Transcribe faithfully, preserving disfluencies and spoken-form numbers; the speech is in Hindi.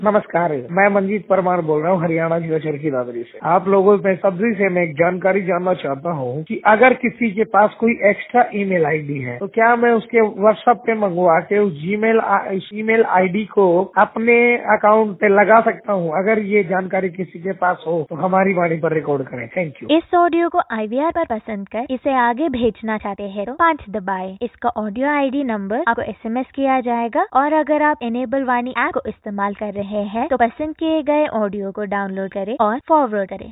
नमस्कार, मैं मंजीत परमार बोल रहा हूँ हरियाणा जिला चरखी दादरी से। आप लोगों में सब्जी से मैं एक जानकारी जानना चाहता हूँ कि अगर किसी के पास कोई एक्स्ट्रा ईमेल आईडी है तो क्या मैं उसके व्हाट्सएप पे मंगवा के उस जीमेल ईमेल आईडी को अपने अकाउंट पे लगा सकता हूँ? अगर ये जानकारी किसी के पास हो तो हमारी वाणी पर रिकॉर्ड करें। Thank you. इस ऑडियो को आई वी आर पर पसंद कर इसे आगे भेजना चाहते हैं तो पाँच दबाएं। इसका ऑडियो आईडी नंबर आपको एस एम एस किया जाएगा और अगर आप एनेबल वाणी ऐप को इस्तेमाल कर रहे हैं तो पसंद किए गए ऑडियो को डाउनलोड करें और फॉरवर्ड करें।